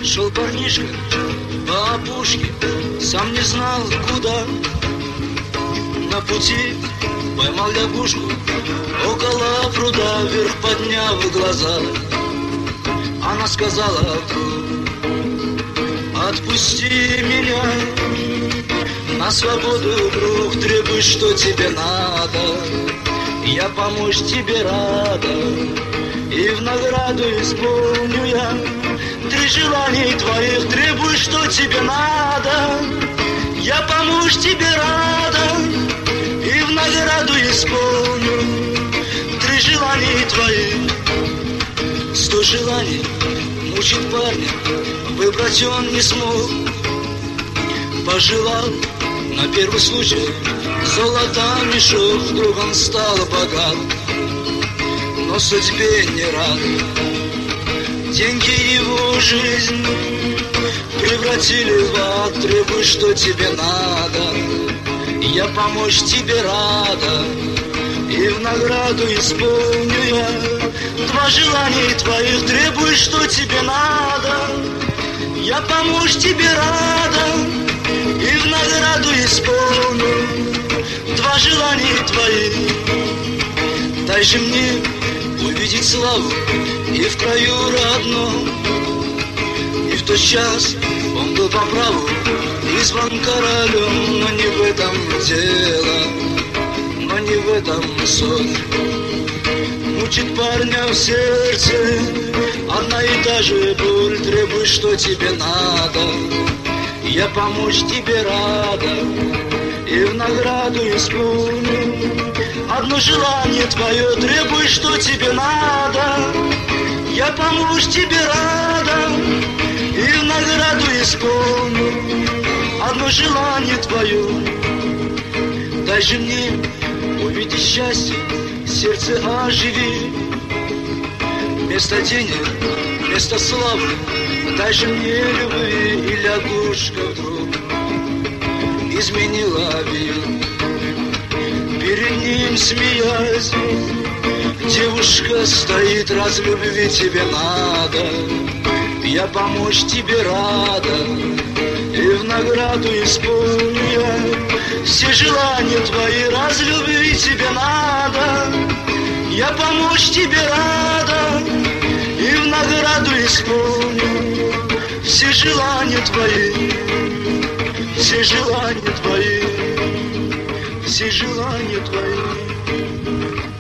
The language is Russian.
Шел парнишка по опушке, сам не знал куда. На пути поймал лягушку около пруда, вверх подняв глаза. Она сказала: отпусти меня на свободу, друг, требуй, что тебе надо. Я помочь тебе рада, и в награду исполню я 3 желаний твоих, требуй, что тебе надо. Я помочь тебе рада, и в награду исполню 3 желаний твоих. 100 желаний мучит парня, выбрать он не смог. Пожелал на первый случай золото мешок, вдруг он стал богат, но судьбе не рад. Деньги его жизнь превратили в ад, требуй, что тебе надо. Я помочь тебе рада, и в награду исполню я 2 желания твоих, требуй, что тебе надо. Я помочь тебе рада, и в награду исполню 2 желания твоих. Дай же мне увидеть славу и в краю родном. И в тот час он был по праву избран королем, но не в этом дело, но не в этом суть. Мучит парня в сердце одна и та же боль, требуй, что тебе надо. Я помочь тебе рада, и в награду исполню 1 желание твое, требуй, что тебе надо. Я помочь тебе рада, и в награду исполню 1 желание твое. Дай же мне увидеть счастье, сердце оживи. Вместо денег, вместо славы, дай же мне любви. И лягушка вдруг изменила вид. Перед ним смеясь, девушка стоит: раз любви тебе надо, я помочь тебе рада, и в награду исполню я все желания твои. Раз любви тебе надо, я помочь тебе рада, и в награду исполню все желания твои, все желания твои, все желания твои.